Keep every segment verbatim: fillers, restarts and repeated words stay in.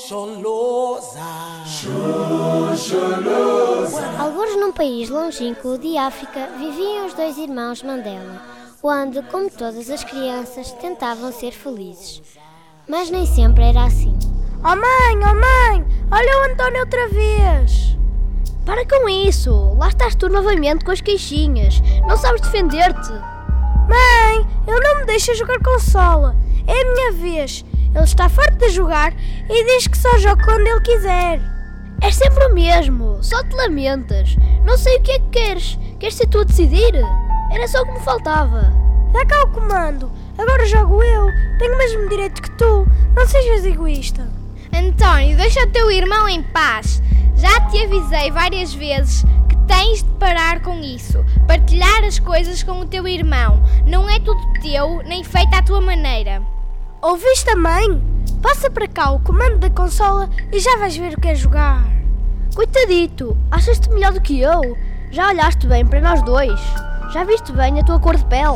Alguns num país longínquo de África viviam os dois irmãos Mandela, onde, como todas as crianças, tentavam ser felizes. Mas nem sempre era assim. Oh mãe, oh mãe, olha o António outra vez! Para com isso, lá estás tu novamente com as queixinhas, não sabes defender-te. Mãe, ele não me deixa jogar consola, é a minha vez. Ele está farto de jogar e diz que só joga quando ele quiser. É sempre o mesmo, só te lamentas. Não sei o que é que queres, queres ser tu a decidir? Era só o que me faltava. Dá cá o comando, agora jogo eu, tenho o mesmo direito que tu, não sejas egoísta. António, deixa o teu irmão em paz. Já te avisei várias vezes que tens de parar com isso. Partilhar as coisas com o teu irmão. Não é tudo teu, nem feito à tua maneira. Ouviste a mãe? Passa para cá o comando da consola e já vais ver o que é jogar. Coitadito, achas-te melhor do que eu? Já olhaste bem para nós dois? Já viste bem a tua cor de pele?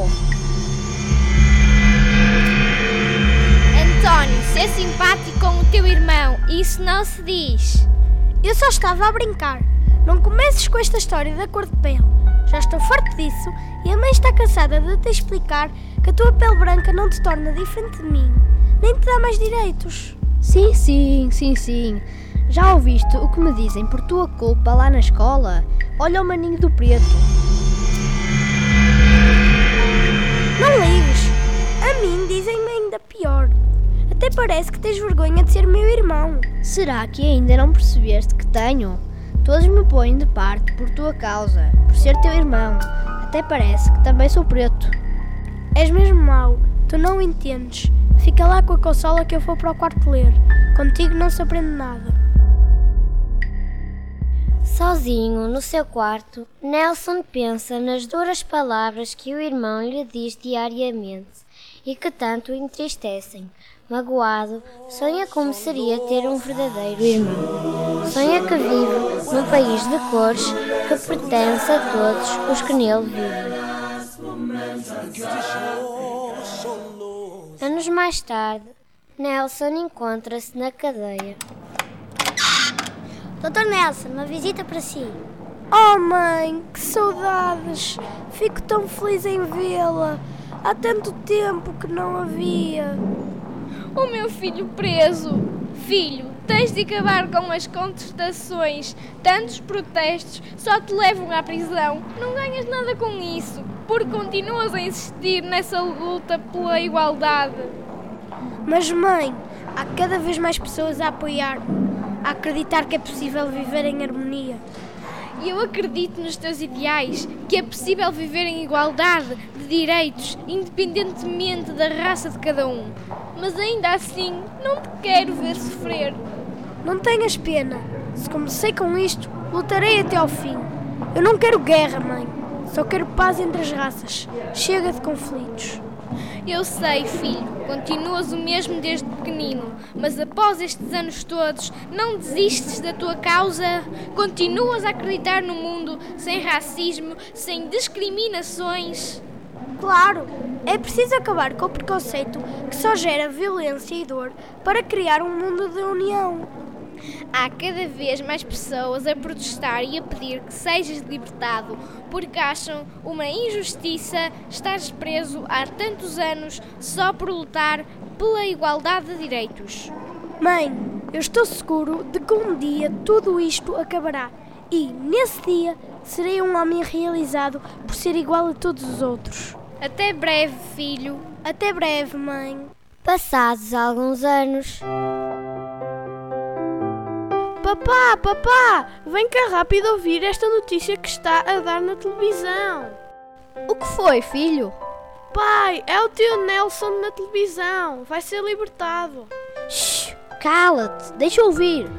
António, ser simpático com o teu irmão, isso não se diz. Eu só estava a brincar. Não comeces com esta história da cor de pele. Já estou farto disso e a mãe está cansada de te explicar que a tua pele branca não te torna diferente de mim, nem te dá mais direitos. Sim, sim, sim, sim. Já ouviste o que me dizem por tua culpa lá na escola? Olha o maninho do preto. Não ligues. A mim dizem-me ainda pior. Até parece que tens vergonha de ser meu irmão. Será que ainda não percebeste que tenho? Todos me põem de parte por tua causa, por ser teu irmão. Até parece que também sou preto. És mesmo mau, tu não o entendes. Fica lá com a consola que eu vou para o quarto ler. Contigo não se aprende nada. Sozinho, no seu quarto, Nelson pensa nas duras palavras que o irmão lhe diz diariamente e que tanto o entristecem. Magoado, sonha como seria ter um verdadeiro irmão. Sonha que vive num país de cores que pertence a todos os que nele vivem. Anos mais tarde, Nelson encontra-se na cadeia. doutor Nelson, uma visita para si. Oh mãe, que saudades! Fico tão feliz em vê-la. Há tanto tempo que não a via. O meu filho preso. Filho, tens de acabar com as contestações. Tantos protestos só te levam à prisão. Não ganhas nada com isso, porque continuas a insistir nessa luta pela igualdade. Mas mãe, há cada vez mais pessoas a apoiar-me, a acreditar que é possível viver em harmonia. E eu acredito nos teus ideais, que é possível viver em igualdade de direitos, independentemente da raça de cada um. Mas ainda assim, não te quero ver sofrer. Não tenhas pena. Se comecei com isto, lutarei até ao fim. Eu não quero guerra, mãe. Só quero paz entre as raças. Chega de conflitos. Eu sei, filho, continuas o mesmo desde pequenino, mas após estes anos todos, não desistes da tua causa? Continuas a acreditar no mundo sem racismo, sem discriminações? Claro, é preciso acabar com o preconceito que só gera violência e dor para criar um mundo de união. Há cada vez mais pessoas a protestar e a pedir que sejas libertado, porque acham uma injustiça estares preso há tantos anos só por lutar pela igualdade de direitos. Mãe, eu estou seguro de que um dia tudo isto acabará e, nesse dia, serei um homem realizado por ser igual a todos os outros. Até breve, filho. Até breve, mãe. Passados alguns anos... Papá, papá, vem cá rápido ouvir esta notícia que está a dar na televisão. O que foi, filho? Pai, é o tio Nelson na televisão. Vai ser libertado. Shhh, cala-te, deixa eu ouvir.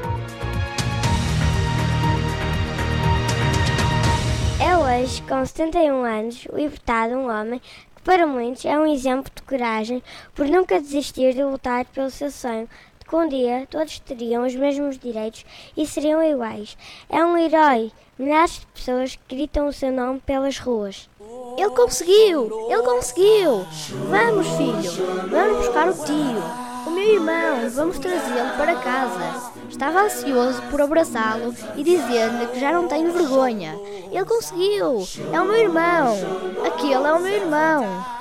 É hoje, com setenta e um anos, libertado um homem que para muitos é um exemplo de coragem por nunca desistir de lutar pelo seu sonho. Que um dia todos teriam os mesmos direitos e seriam iguais. É um herói. Milhares de pessoas gritam o seu nome pelas ruas. Ele conseguiu! Ele conseguiu! Vamos, filho! Vamos buscar o tio! O meu irmão, vamos trazê-lo para casa. Estava ansioso por abraçá-lo e dizer-lhe que já não tenho vergonha. Ele conseguiu! É o meu irmão! Aquele é o meu irmão!